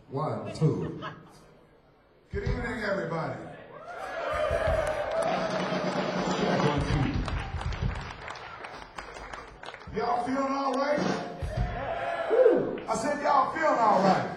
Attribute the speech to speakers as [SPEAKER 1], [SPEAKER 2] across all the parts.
[SPEAKER 1] One, two.
[SPEAKER 2] Good evening, everybody.
[SPEAKER 1] Check one, two.
[SPEAKER 2] Y'all feeling all right? I said y'all feeling all right.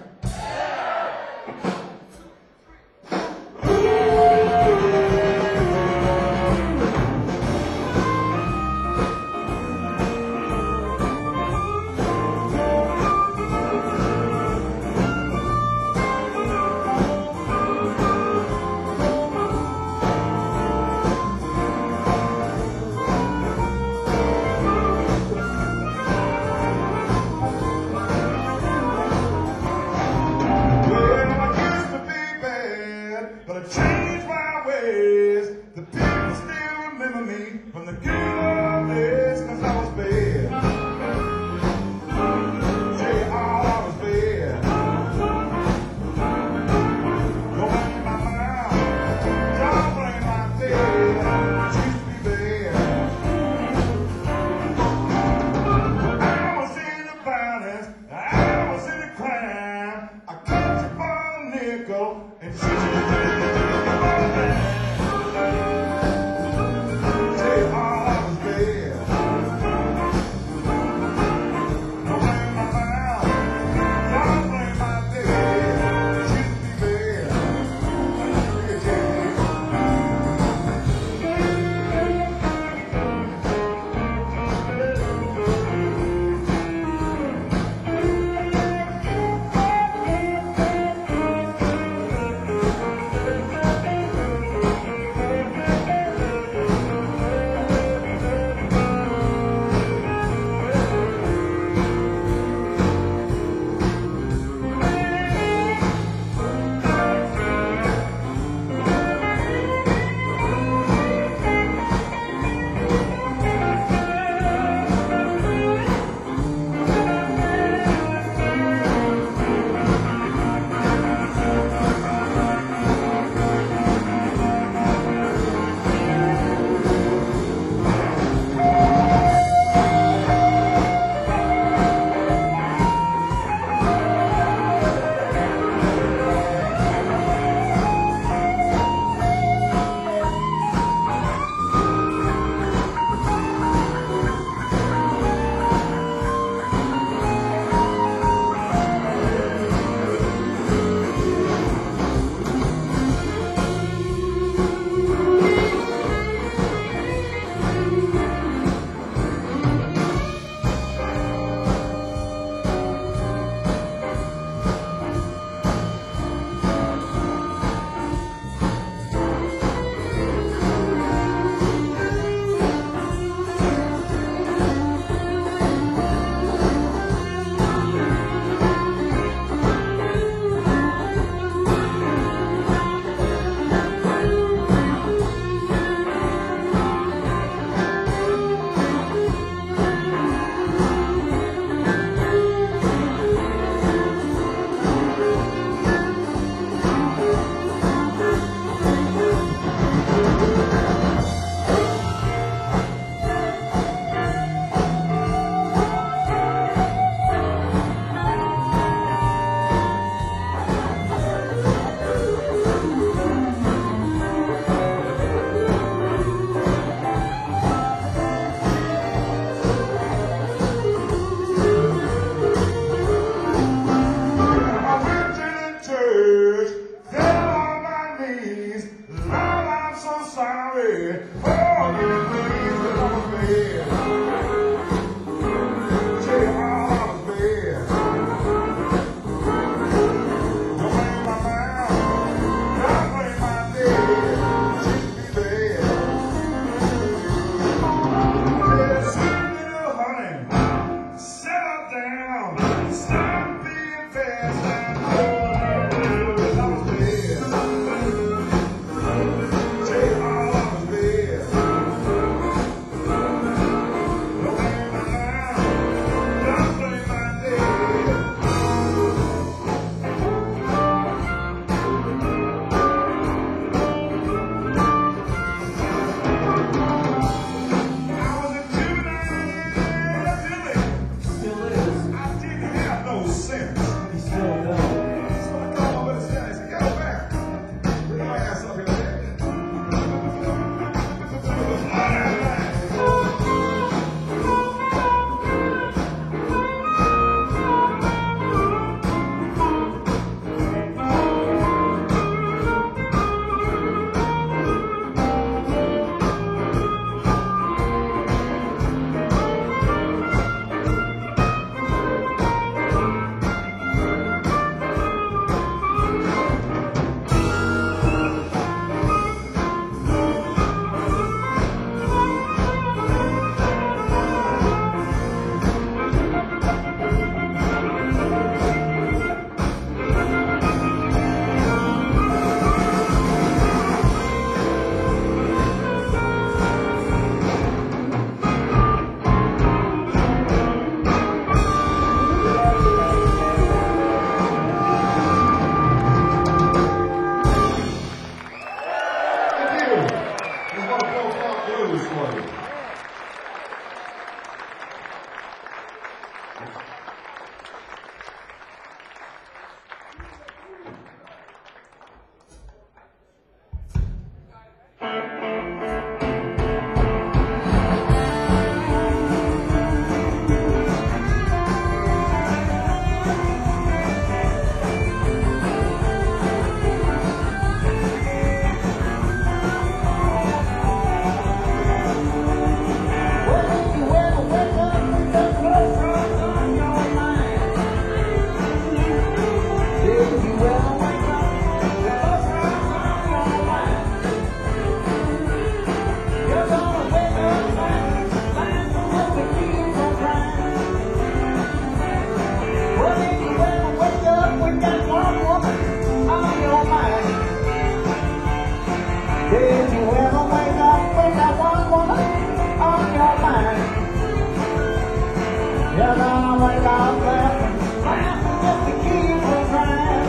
[SPEAKER 3] stop laughing, laughing just to keep from crying.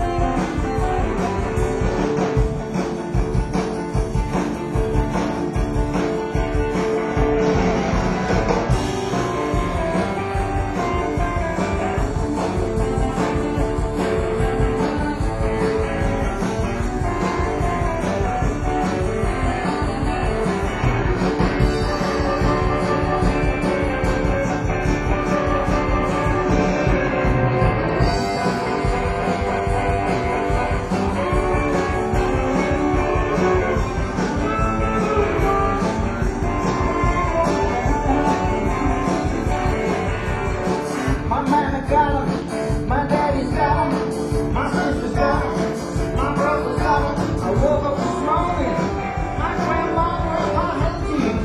[SPEAKER 3] My mama got 'em, my daddy's got 'em, my sister's got 'em, my brother's got 'em. I woke up this morning, my grandma had teeth.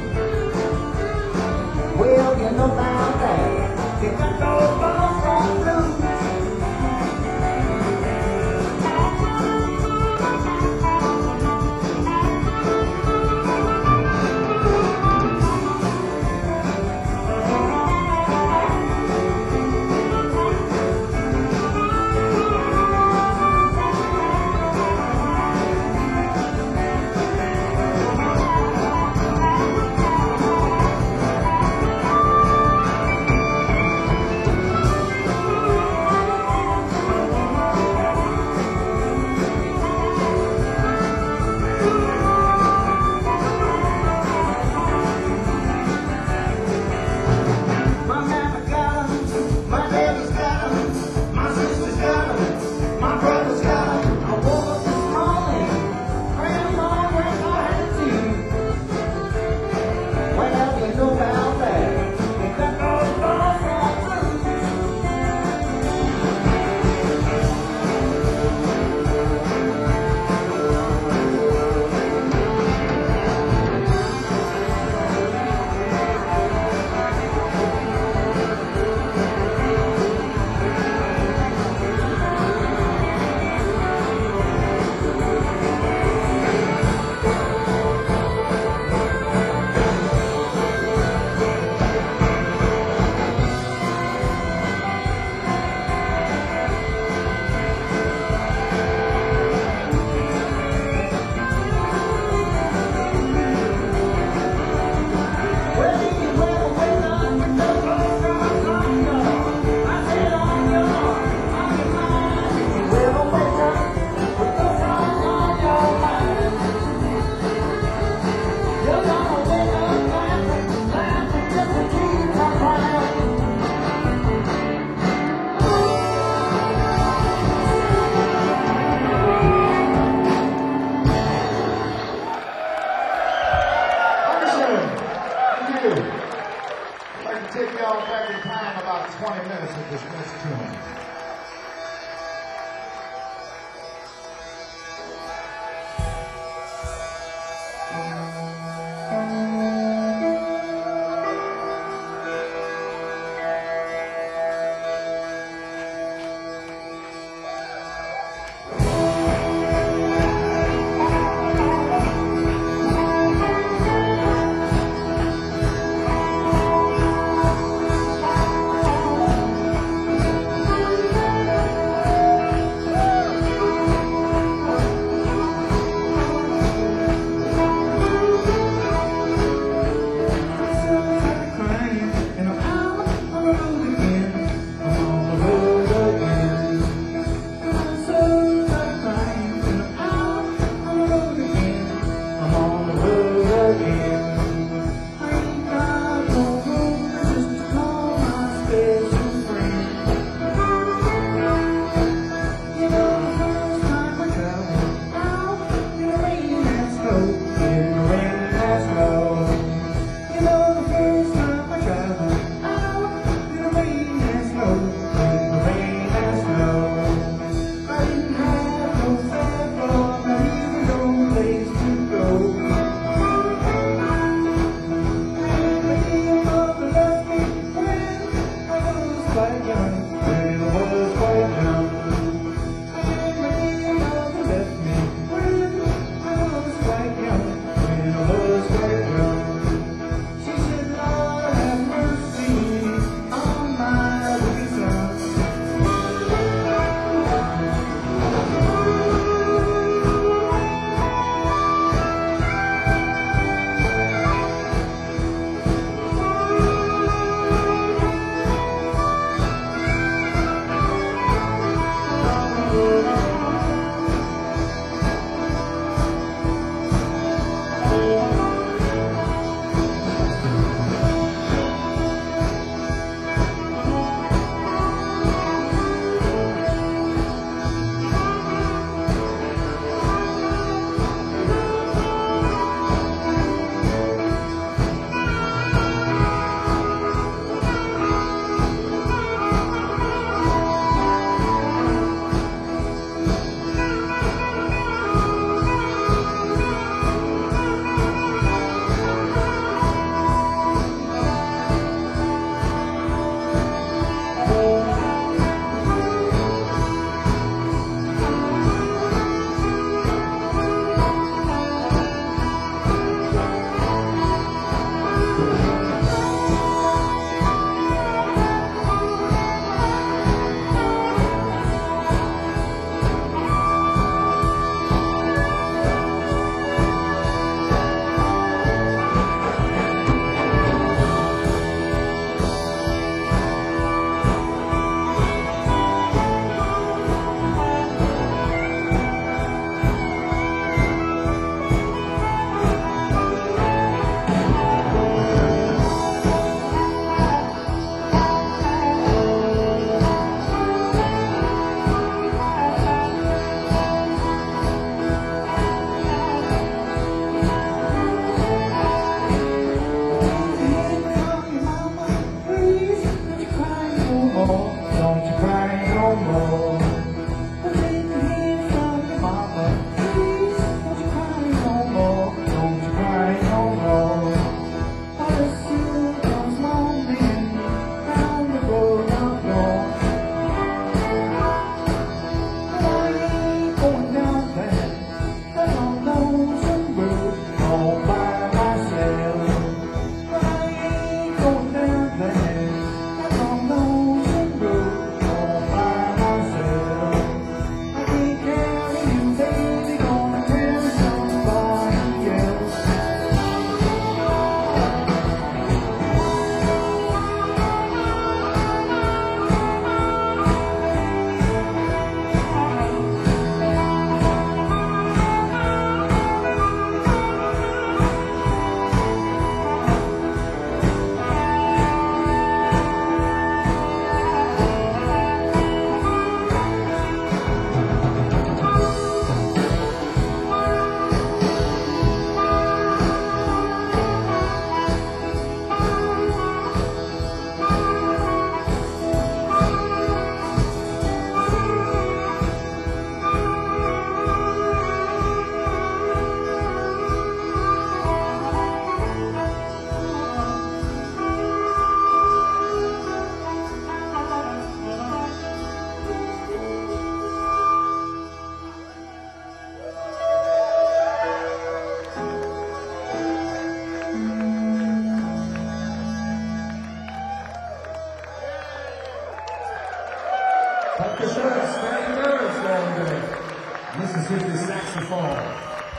[SPEAKER 3] Well, you know about that. They got those balls from blue. My mama got 'em, my daddy's got 'em, my sister's got 'em, my brother's got 'em. I woke up this morning, grandma had teeth. Well, you know about that. They got those balls from blue. Well, did you ever wake up with those balls from London? I said on your mind. Did you ever wake up with those balls on your mind? You're gonna wake up laughing, laughing just to keep from crying.
[SPEAKER 2] Understood. Thank you. I'd like to take y'all back in time about 20 minutes with this next tune.
[SPEAKER 3] don't you cry no more. I didn't hear from your mama. Please, don't you cry no more. Don't you cry no more. While the sun comes morning round the road I'm gone. But I ain't going down that long lonesome road all by myself. But I ain't going down that long lonesome road all by myself. I can't carry you, baby, gonna tell somebody else.
[SPEAKER 1] Dankeschön, Stanley Burris down there. Mississippi saxophone.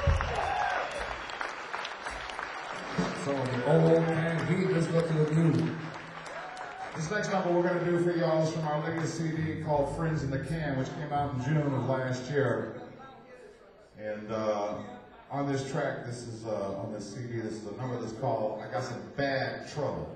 [SPEAKER 1] So the old and he just got to the new.
[SPEAKER 2] This next number we're going to do for y'all is from our latest CD called Friends in the Can, which came out in June of last year. And on this track, this is on this CD, this is a number that's called I Got Some Bad Trouble.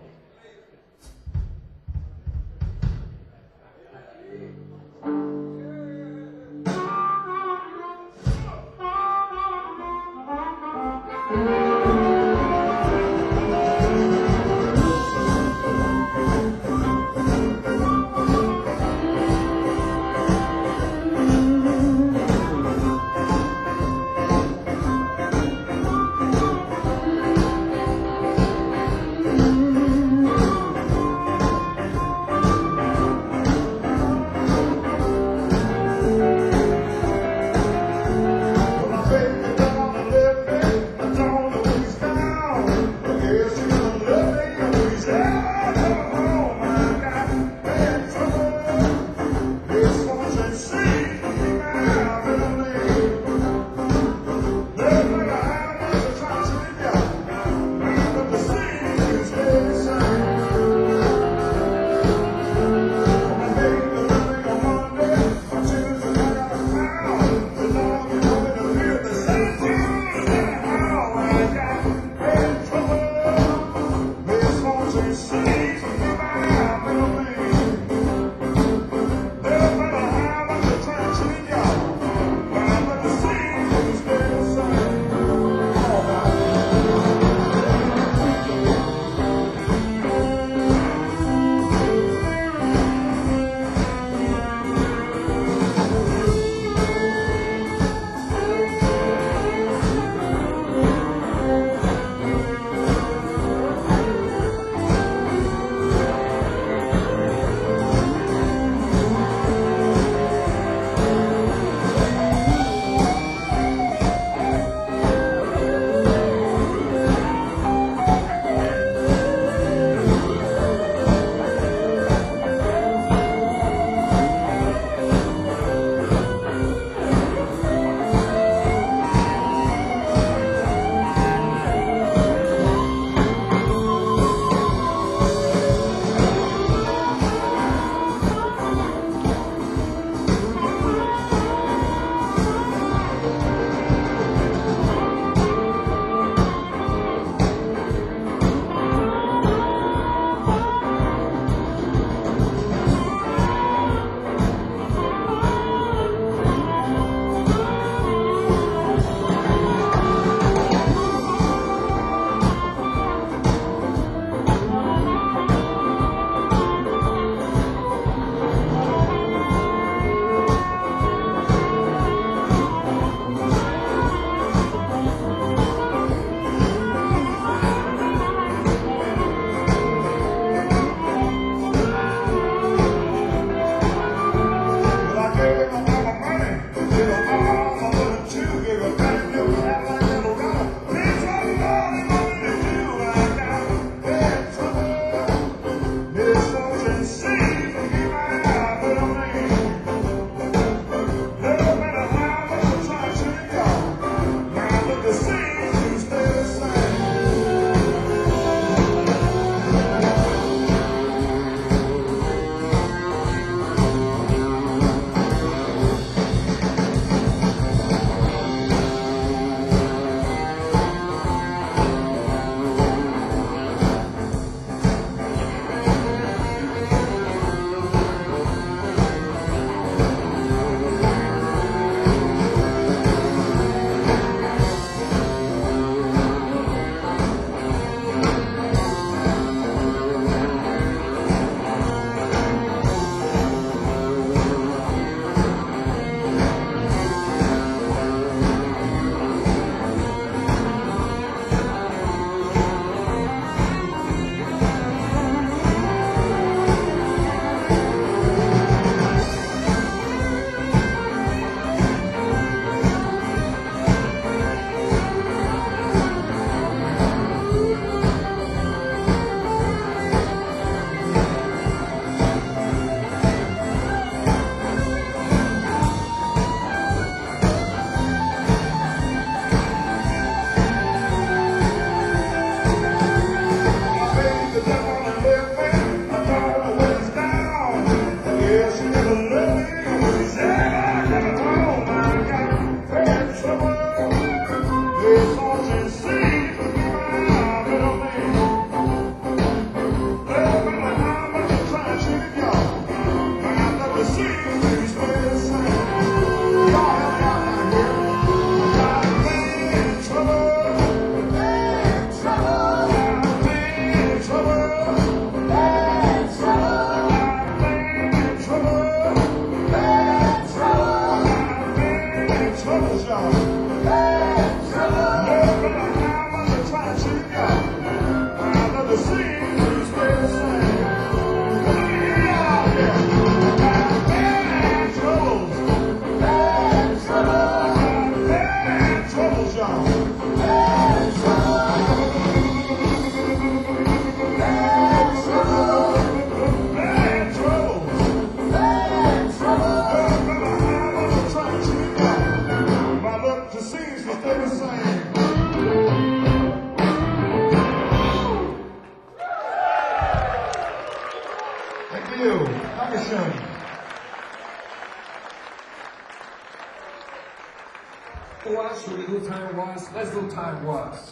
[SPEAKER 1] Was? Should we do Time Was? Let's do Time Was.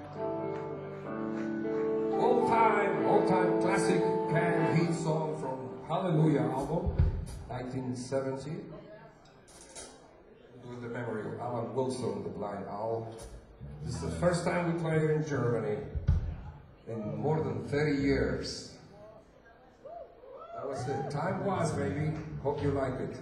[SPEAKER 1] Old time classic can hit song from Hallelujah album, 1970. With the memory of Alan Wilson, the blind owl. This is the first time we play here in Germany in more than 30 years. That was it. Time Was, baby. Hope you like it.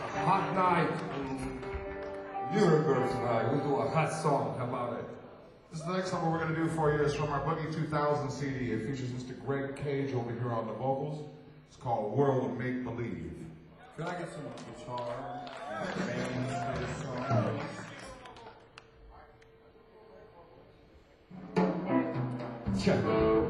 [SPEAKER 1] Hot night in Nuremberg tonight. We do a hot song. How about it?
[SPEAKER 2] This is the next number we're going to do for you is from our Boogie 2000 CD. It features Mr. Greg Cage over here on the vocals. It's called World of Make Believe.
[SPEAKER 4] Could I get some guitar and bands for this song, please?
[SPEAKER 2] Check.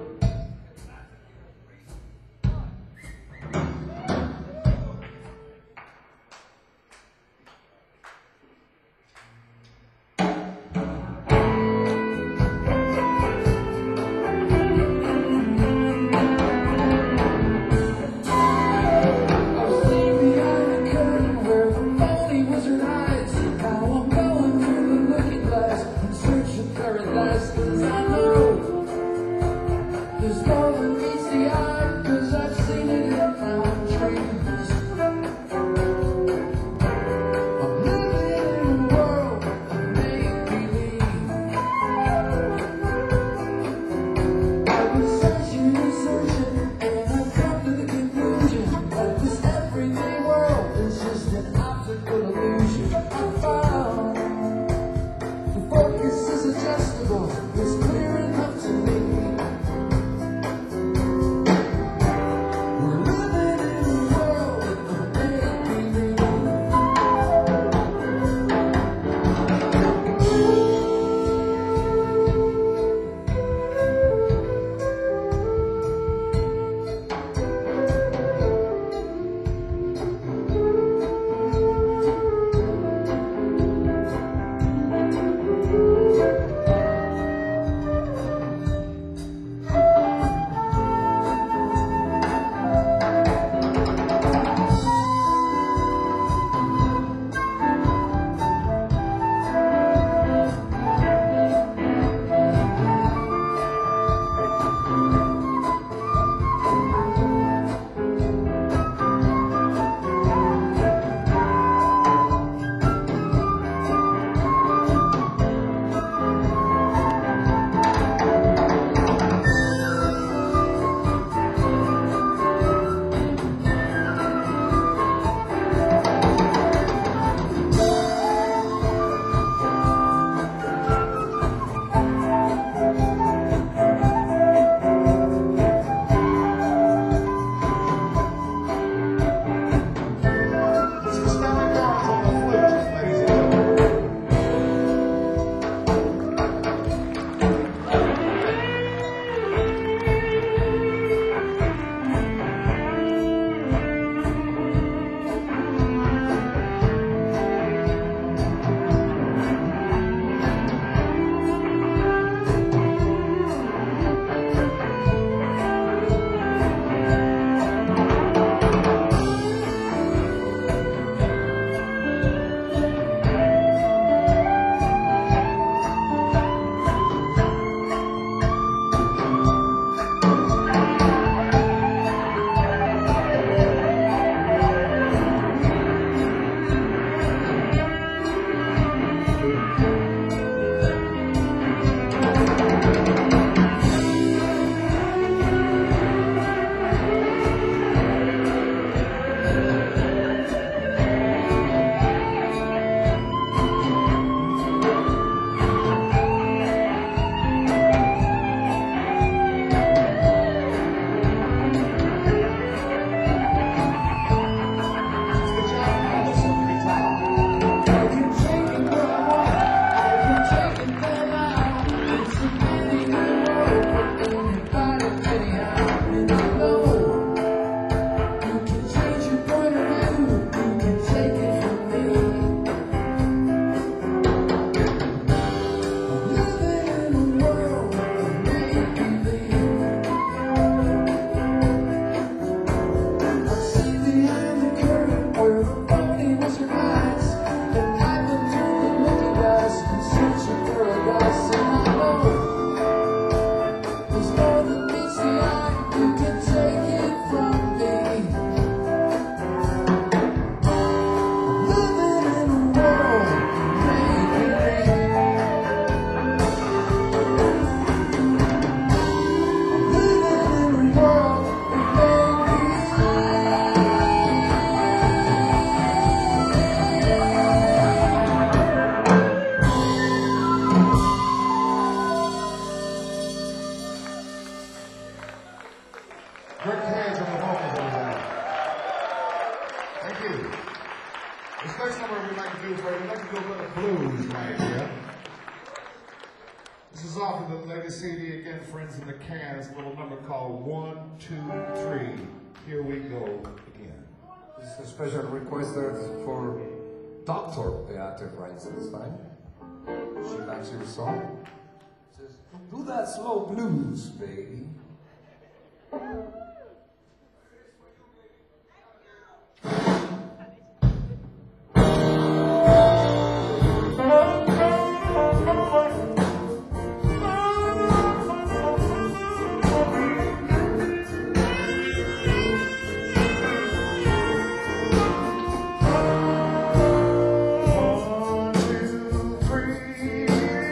[SPEAKER 2] This is off of the latest CD again, Friends in the Can. It's a little number called 1, 2, 3. Here we go again.
[SPEAKER 1] This is a special request for Dr. Beate Reinsenstein. She likes your song. Says, do that slow blues, baby.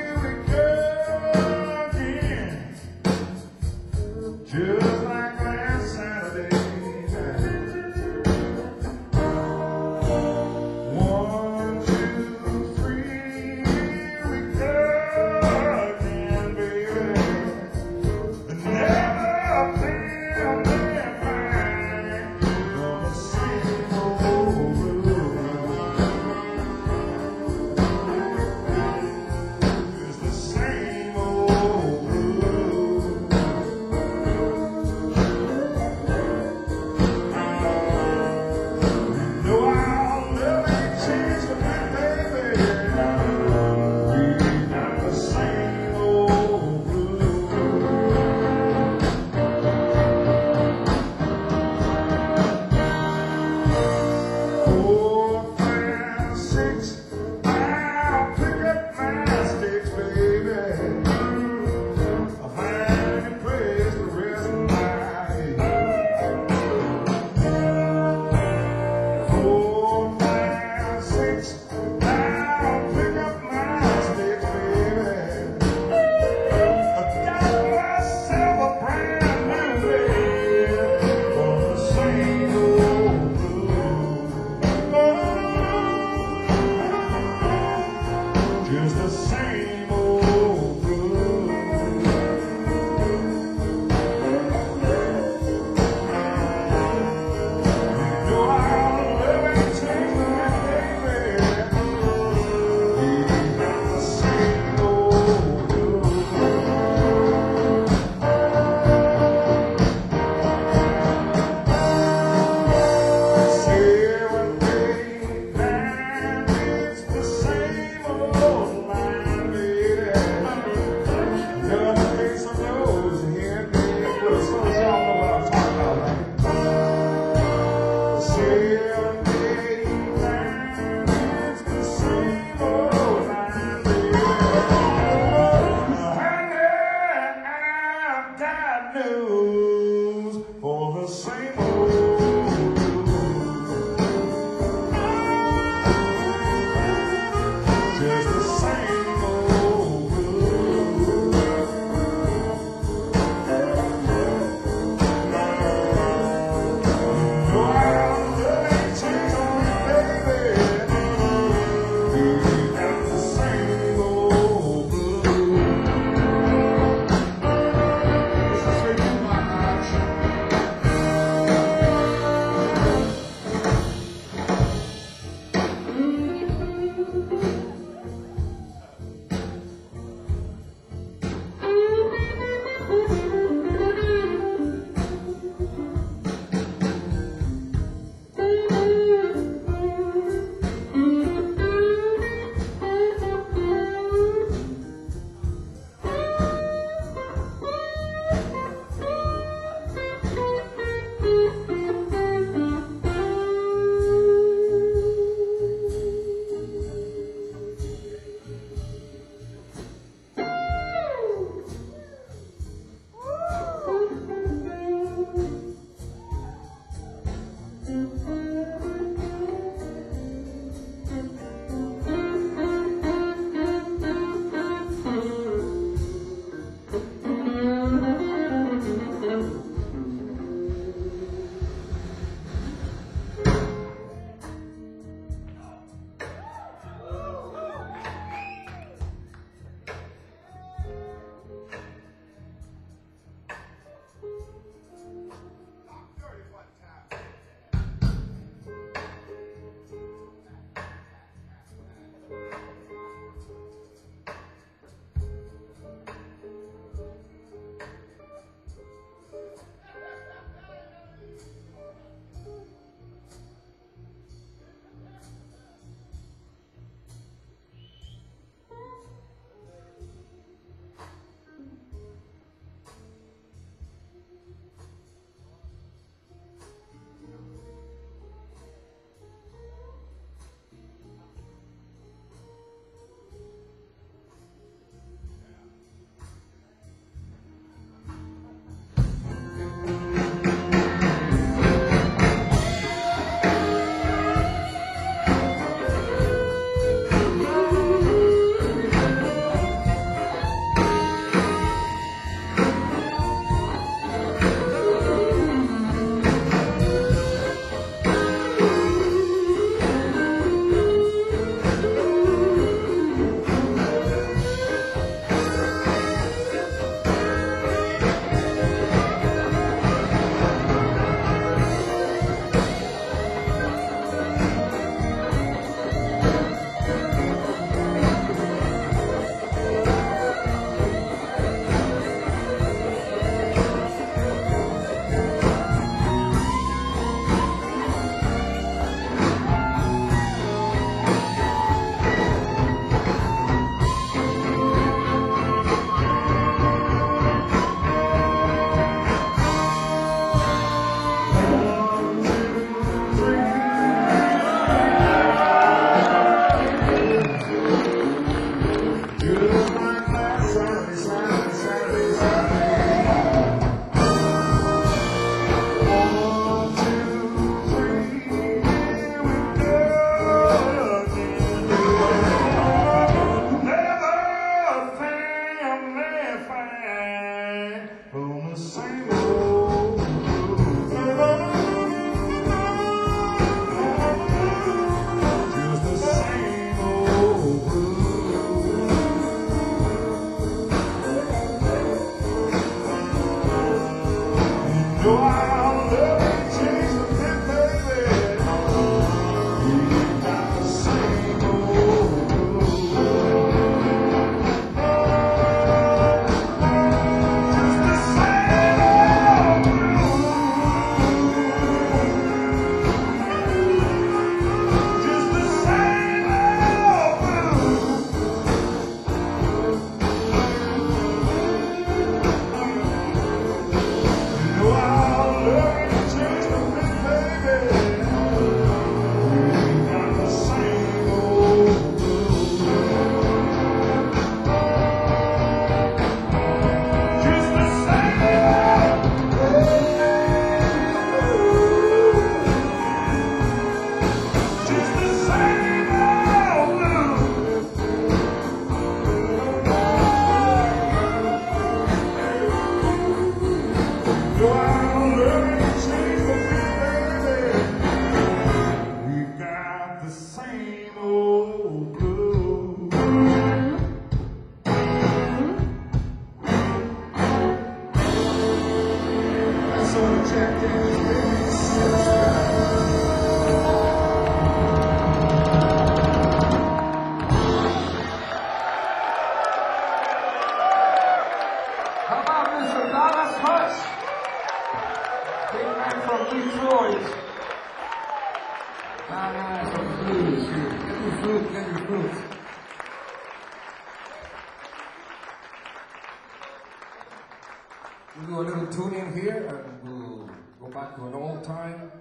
[SPEAKER 2] Just like last know I'll never change the bit, baby. We got the same old blues. Just the same old blues. Just the same old blues. You know I'll never change the bit, baby. We got the same old blues. Just the same old blues. Just the same old blues. No, I'll never change the bit, baby. We've got the same old blues. That's all the Jack Daniels, baby.
[SPEAKER 1] How about Mr. Dallas Hutch? Big man from Detroit. Ah, some blues here. Get your fruit, get your fruit. We'll do a little tuning here and we'll go back to an old time.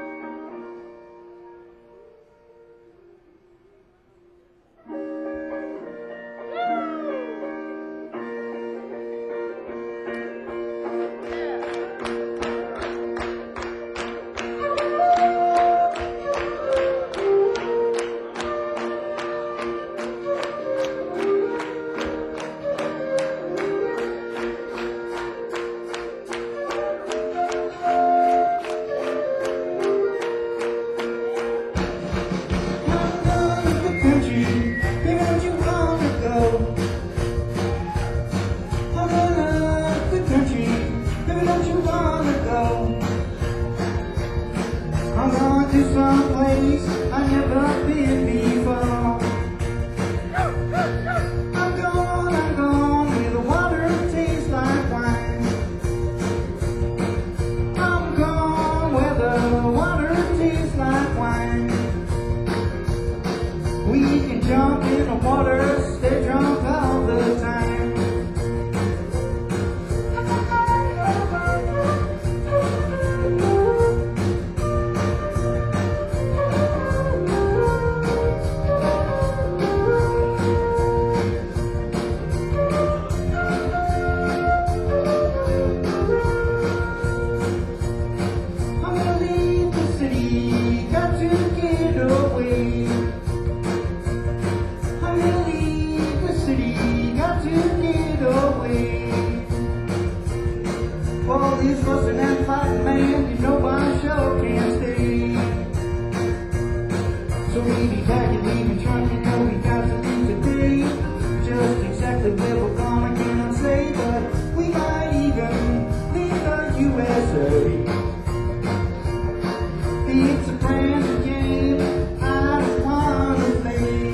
[SPEAKER 3] I'm going to some place I've never been before. I'm gone where the water tastes like wine. I'm gone where the water tastes like wine. We can jump in the water, stay drunk all the time. I'm gonna leave the city, got to get away. I'm gonna leave the city, got to get away. All this fussing and fighting, man, you know I sure can't stay. So we be packing, leaving trunk, you know we got to leave today. Just exactly where we're gonna, cannot say, but we might even leave the USA. It's a brand new game I don't wanna play.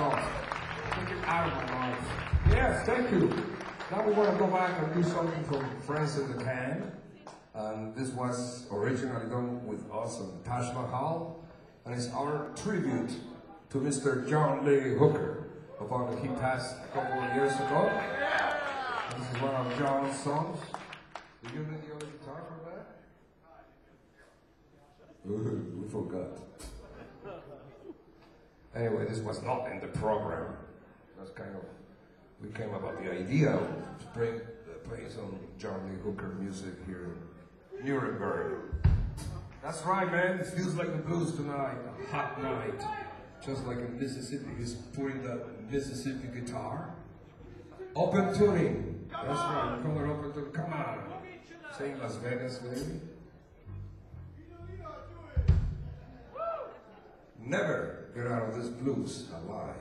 [SPEAKER 1] song.
[SPEAKER 4] Took it out of my life.
[SPEAKER 1] Yes, thank you. Now we want to go back and do something from Friends in the Can. And this was originally done with us on Taj Mahal. And it's our tribute to Mr. John Lee Hooker, upon he passed a couple of years ago. This is one of John's songs. Did you need the other guitar for that? We forgot. Anyway, this was not in the program. That's kind of, we came about the idea of playing some John Lee Hooker music here in Nuremberg. That's right, man. It feels like the blues tonight. A hot night. Just like in Mississippi. He's putting the Mississippi guitar. Open tuning. That's right. We're going open tuning. Come on. Sing Las Vegas, baby. Never get out of this blues alive.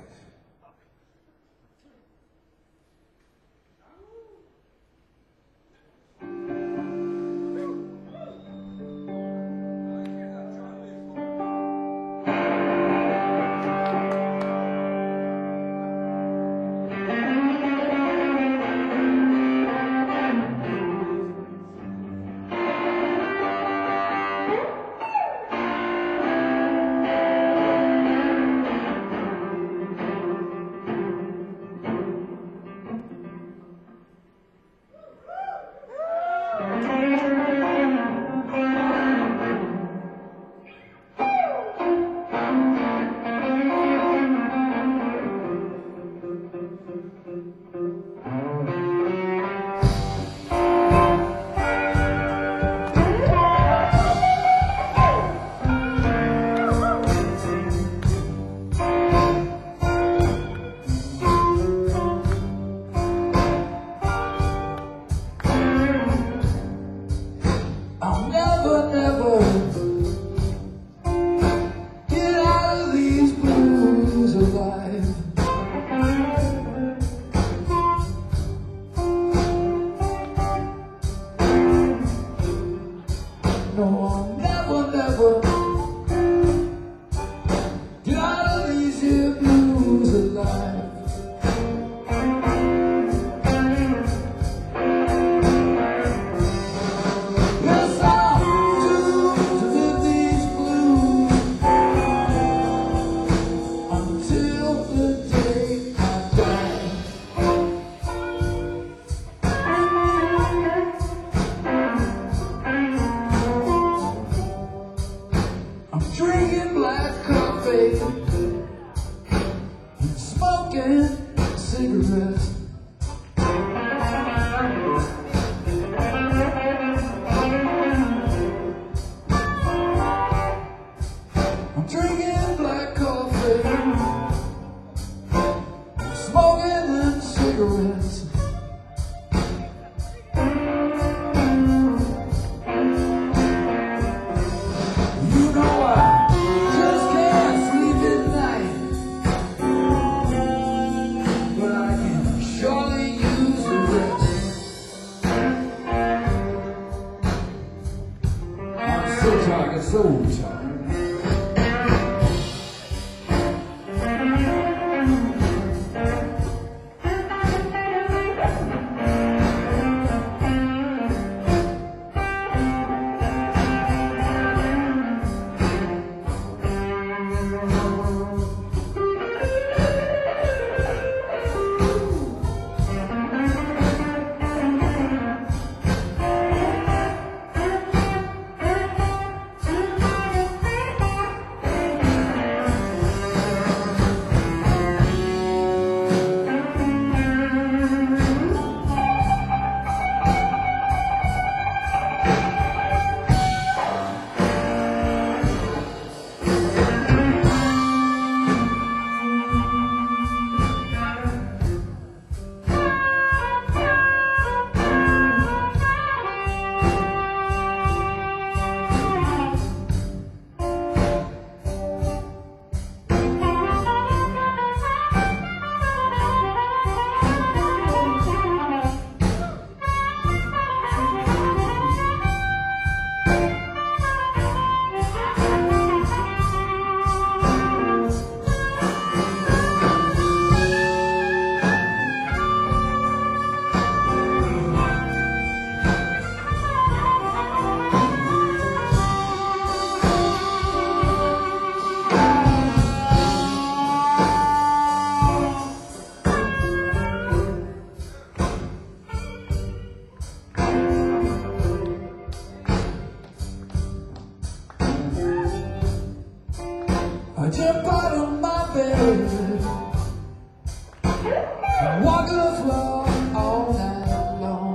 [SPEAKER 3] Walk the floor all night long.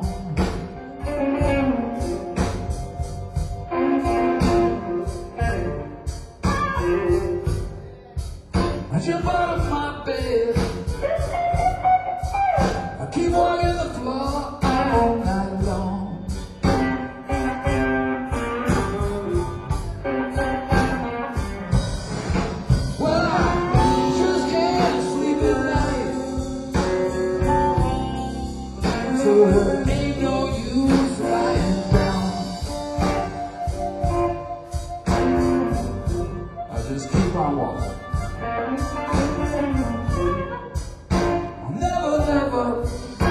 [SPEAKER 3] I jump out of my bed. I keep walking the floor all night long. Well, I just can't sleep at night. So there ain't no use lying down. I just keep on walking. I'll never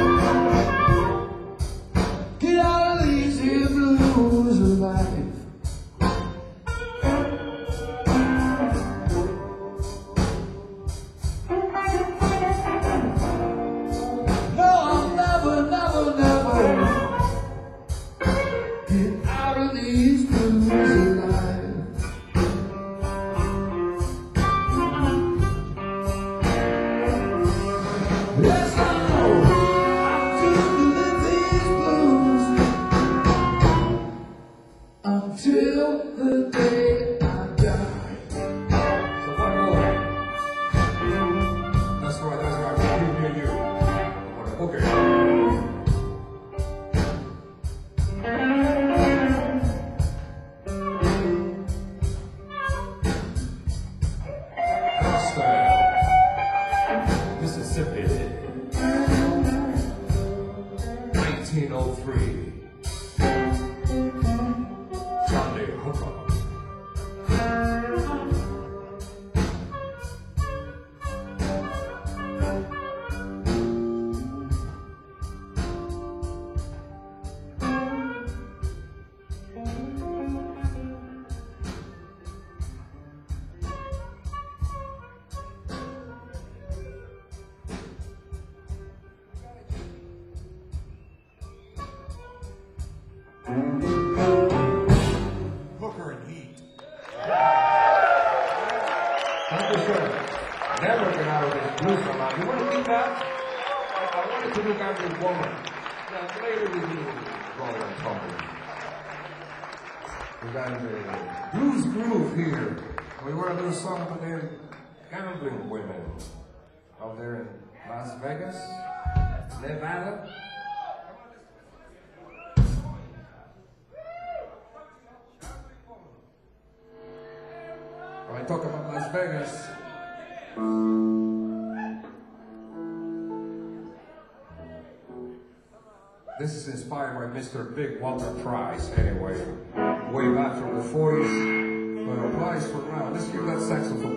[SPEAKER 3] get out of these here blues of life. No, I'll never get out of these blues of life. Yes, I know I'm doomed to live these blues until the day I die.
[SPEAKER 1] So what more? That's right. You. Okay. Mississippi, 1903. Johnny Hooker.
[SPEAKER 4] Hooker and Heat.
[SPEAKER 1] Thank you, sir. Never get out of this blues from now. You want to do that? I wanted to look at this woman. Now, later we do roll and tumble. We got the blues groove here. We want to do a song about the gambling women out there in Las Vegas, Nevada. When I talk about Las Vegas, this is inspired by Mr. Big Walter Price, anyway, way back from the 40s, but applies for now. Let's hear that saxophone.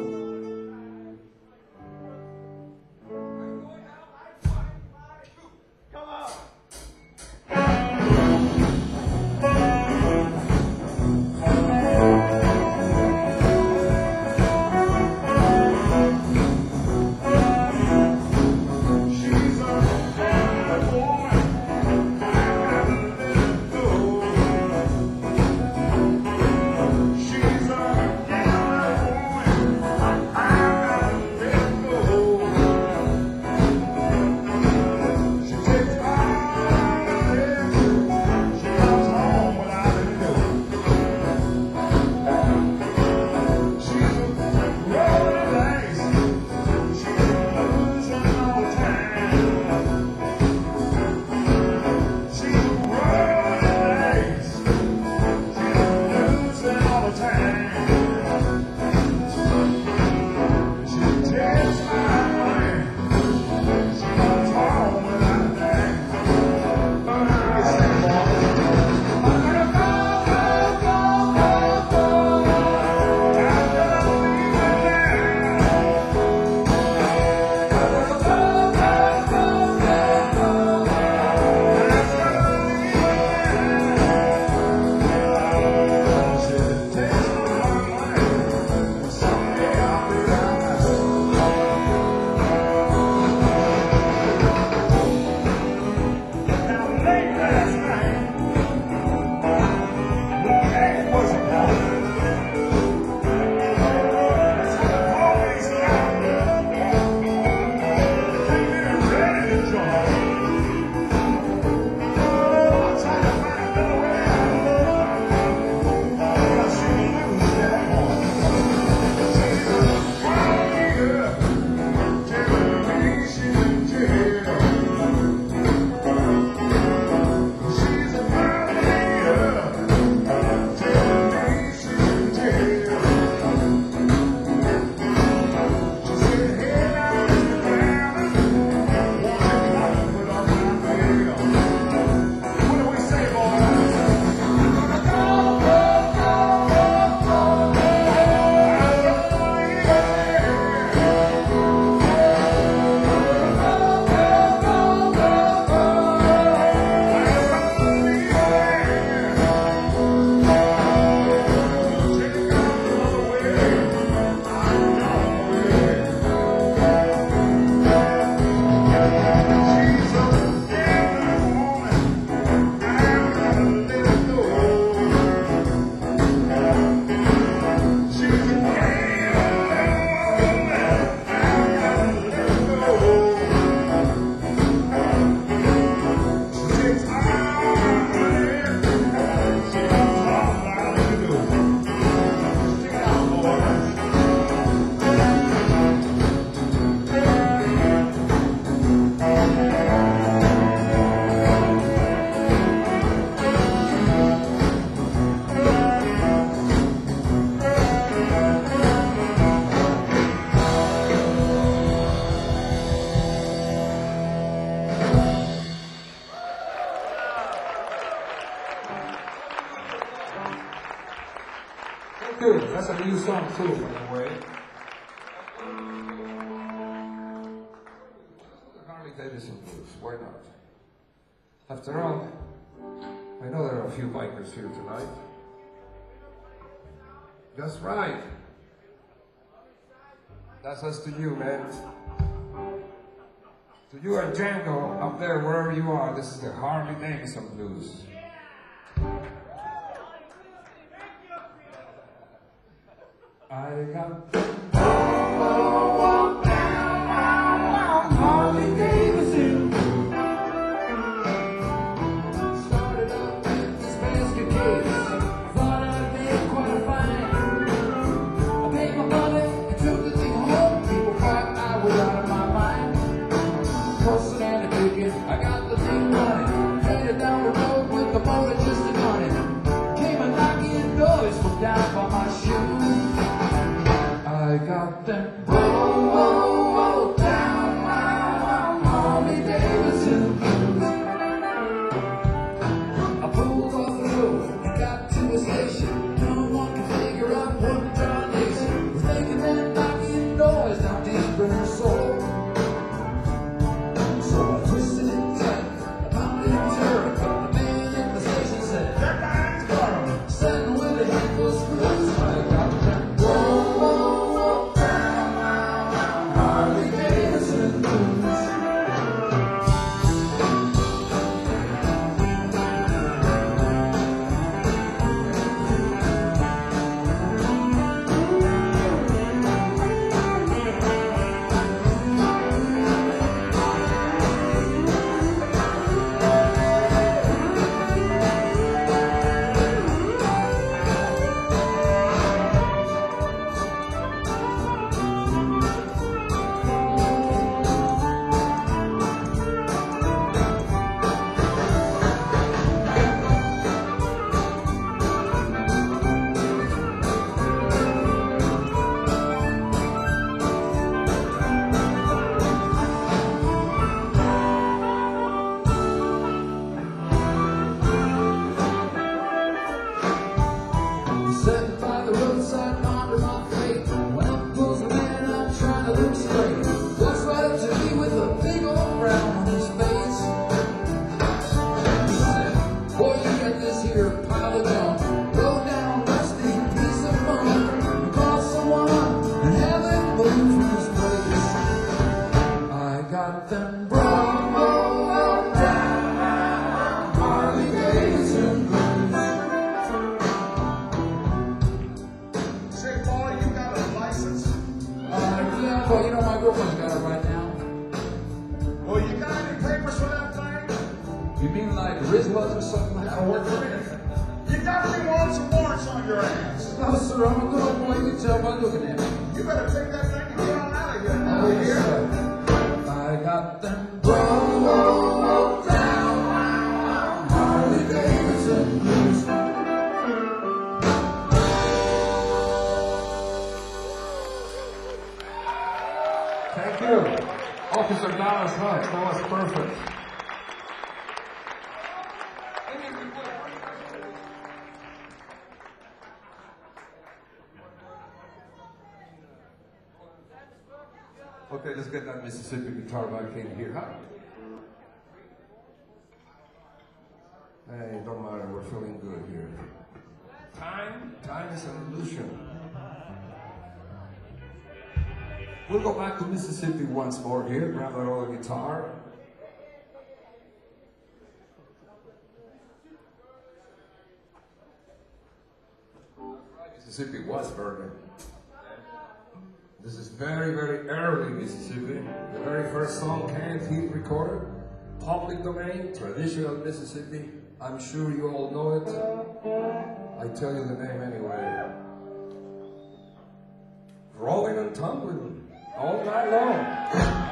[SPEAKER 3] She's a
[SPEAKER 1] That's a new song too, by the way. Harley Davidson blues. Why not? After all, I know there are a few bikers here tonight. That's right. That's us to you, man. To you and Django up there, wherever you are, this is the Harley Davidson blues. I got Harley Davidson. Started up with this basket case. Thought I'd make quite a find. I paid my money and took the thing home. People thought I was out of my mind. Cussing and picking, I got the thing running. Headed down the road with the motor just a gunning. Came a knocking noise from down by my shoes. I got them roll down my Harley Davidson blues. I pulled off the road and got to a station. No one could figure out what darnation was making that knocking noise down deep in her soul. So I twisted it tight, I pounded it terror. The man at the station said, "That guy's got him." Sitting with a handful of screws, I got them roll down my Harley Davidson blues. Sitting by the roadside, pondering my fate. When up pulls a man out trying to look straight. Walks right up to me with a big old frown on his face. He said, "Boy, you got this here pile of junk. Go down, rusty piece of fun. Call someone and have them move from this place." I got them roll down Harley Davidson blues.
[SPEAKER 2] Say, Paul, you got a license?
[SPEAKER 1] Yeah, well, you know, my girlfriend's got it right now.
[SPEAKER 2] Well, you got any papers for that thing?
[SPEAKER 1] You mean like RISWAs or something like
[SPEAKER 2] That'll work for me. You got any warrants or warrants on your ass?
[SPEAKER 1] No, sir, I'm a good boy. You can tell by looking at me.
[SPEAKER 2] You better take that thing and get on out of here.
[SPEAKER 1] Oh, yes, sir. I got them roll down Harley Davidson blues. Thank you. Officer Dallas Hutch, that was perfect. Okay, let's get that Mississippi guitar back in here, huh? Hey, don't matter, we're feeling good here. Time is an illusion. We'll go back to Mississippi once more here, grab that other guitar. Mississippi was burning. This is very, very early Mississippi. The very first song Canned Heat recorded. Public domain, traditional Mississippi. I'm sure you all know it. I tell you the name anyway. Rolling and tumbling all night long.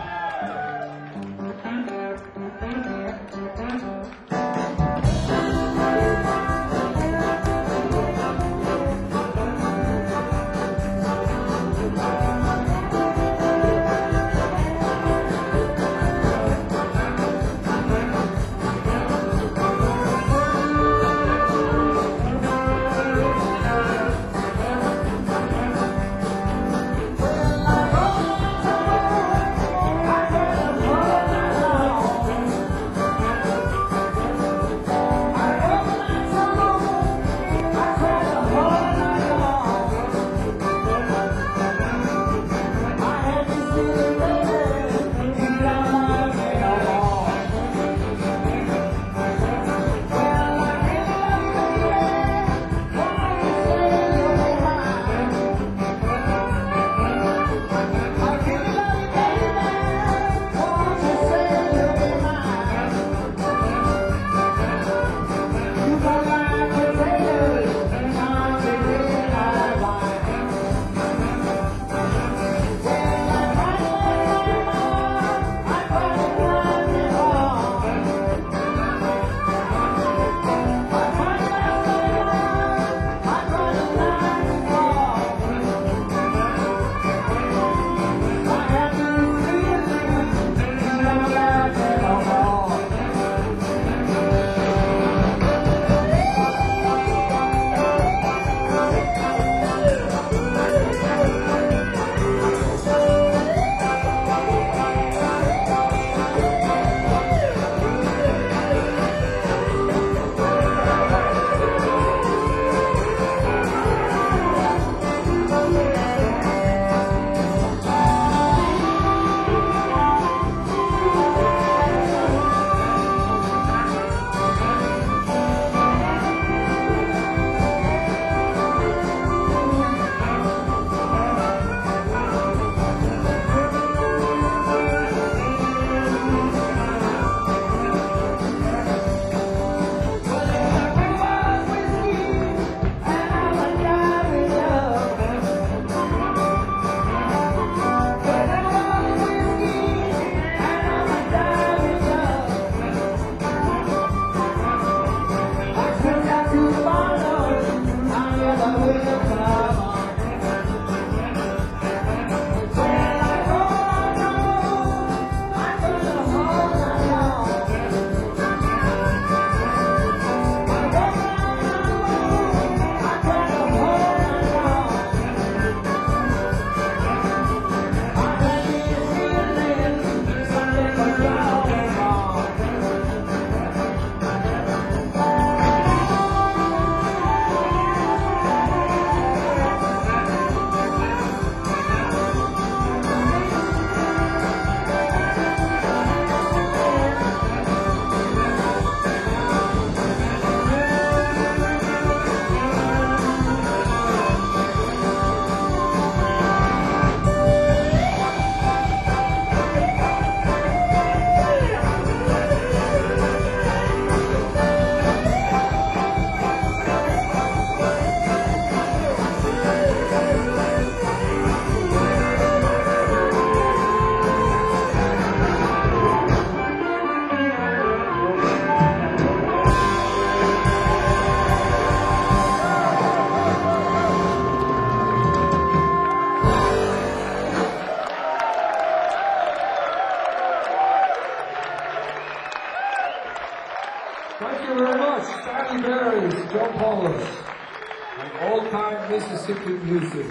[SPEAKER 1] Thank you very much, Stanley Berry, Joe Paulus, and old-time Mississippi music.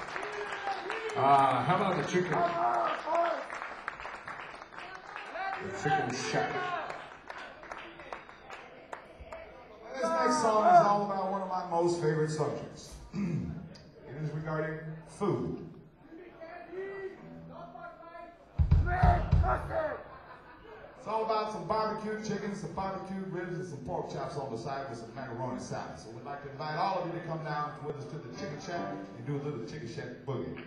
[SPEAKER 1] How about the chicken? The chicken shack.
[SPEAKER 2] This next song is all about one of my most favorite subjects. It is regarding food. It's all about some barbecued chicken, some barbecued ribs, and some pork chops on the side with some macaroni salad. So we'd like to invite all of you to come down with us to the Chicken Shack and do a little Chicken Shack boogie.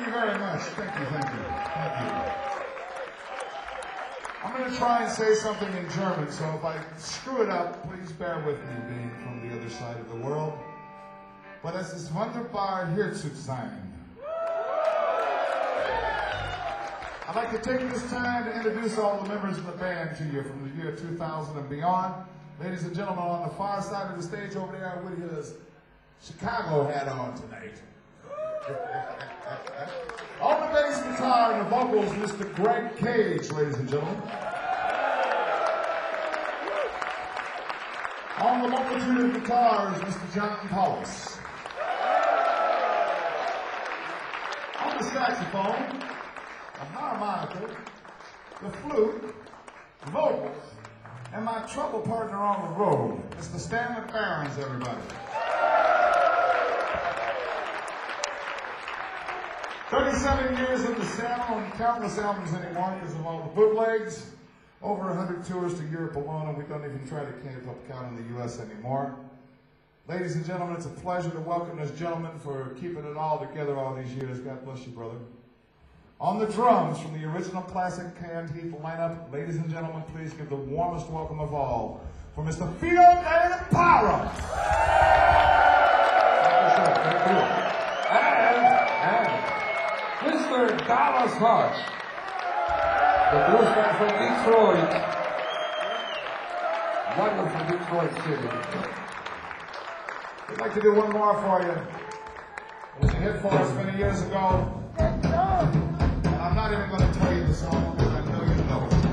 [SPEAKER 2] you very much. Thank you, thank you, thank you. I'm going to try and say something in German, so if I screw it up, please bear with me, being from the other side of the world. But es ist wunderbar, hier zu sein. I'd like to take this time to introduce all the members of the band to you from the year 2000 and beyond. Ladies and gentlemen, on the far side of the stage over there with his Chicago hat on tonight. On the bass guitar and the vocals, Mr. Greg Cage, ladies and gentlemen. On the multitude of guitars, Mr. John Paulus. On the saxophone, the harmonica, the flute, the vocals, and my trouble partner on the road, Mr. Stanley Barons, everybody. 37 years in the saddle and countless albums anymore because of all the bootlegs. Over 100 tours to Europe alone, and we don't even try to count in the U.S. anymore. Ladies and gentlemen, it's a pleasure to welcome this gentleman for keeping it all together all these years. God bless you, brother. On the drums from the original classic Canned Heat lineup, ladies and gentlemen, please give the warmest welcome of all for Mr. Fito de Parra.
[SPEAKER 1] And Mr. Dallas Hodge, the blues man from Detroit. Wonderful Detroit City.
[SPEAKER 2] We'd like to do one more for you. It was a hit for us many years ago. And I'm not even going to tell you the song because I know you know it.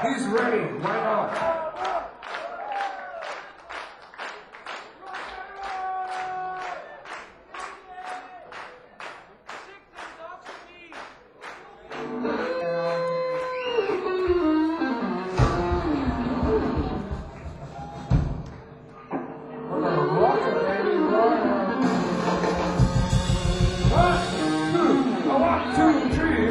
[SPEAKER 1] He's ready. Why not?
[SPEAKER 3] We're gonna rock it, baby. Rock it.
[SPEAKER 1] One, two, three.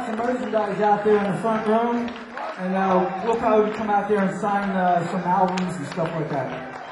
[SPEAKER 3] got some merchandise out there in the front room, and we'll probably come out there and sign some albums and stuff like that.